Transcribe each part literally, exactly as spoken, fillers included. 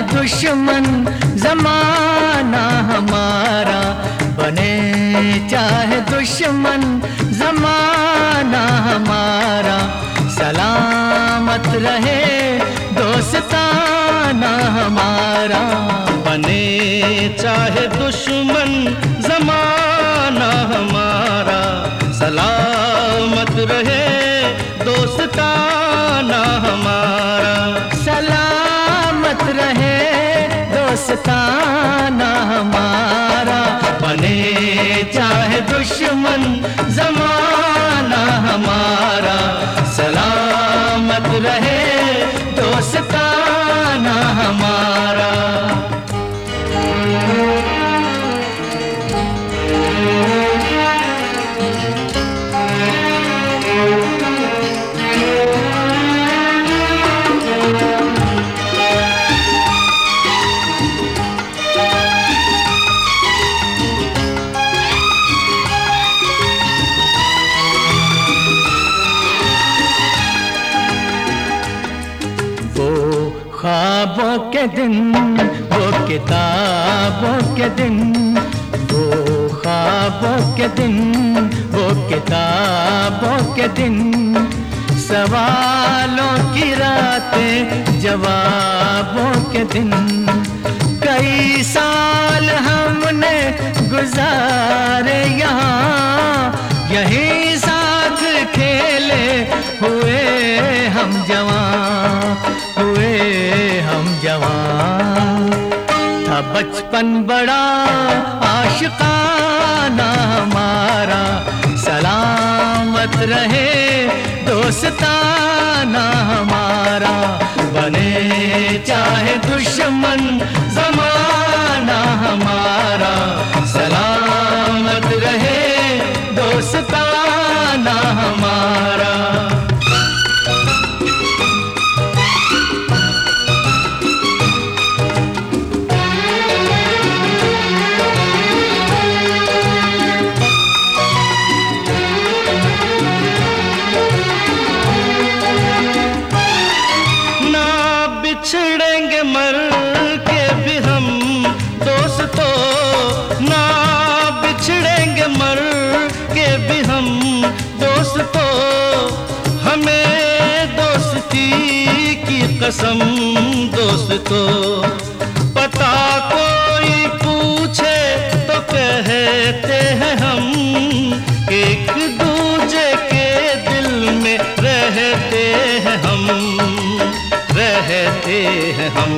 दुश्मन जमाना हमारा, बने चाहे दुश्मन जमाना हमारा, सलामत रहे दोस्ताना हमारा। बने चाहे दुश्मन जमाना हमारा, सलामत रहे दोस्ताना हमारा। सलामत रहे दोस्ताना हमारा, बने चाहे दुश्मन जमाना हमारा, सलामत रहे दोस्ताना हमारा। ख्वाबों के दिन, वो किताबों के दिन, वो ख्वाबों के दिन, वो किताबों के दिन, सवालों की रातें जवाबों के दिन। कई साल हमने गुजारे यहाँ, यहीं साथ खेले हुए हम जवां, हुए हम जवां। था बचपन बड़ा आशिकाना हमारा, सलामत रहे दोस्ताना हमारा। बने चाहे दुश्मन जमाना हमारा, सलामत रहे दोस्ताना हमारा। बिछड़ेंगे मर के भी हम दोस्तों, ना बिछड़ेंगे मर के भी हम दोस्तों। हमें दोस्ती की कसम दोस्तों, पता कोई पूछे तो कहते हैं हम, एक दूजे के दिल में रहते हैं हम, रहते हैं हम।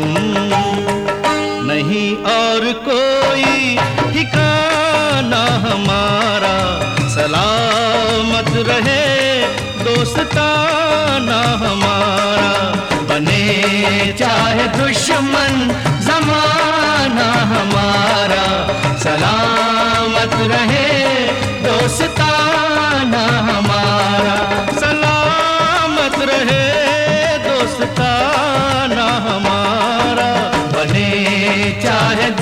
नहीं और कोई ठिकाना हमारा, सलामत रहे दोस्ताना हमारा। बने चाहे दुश्मन जमाना हमारा, सलामत रहे दोस्ताना हमारा। सलामत रहे दोस्ताना हमारा। बने चाहे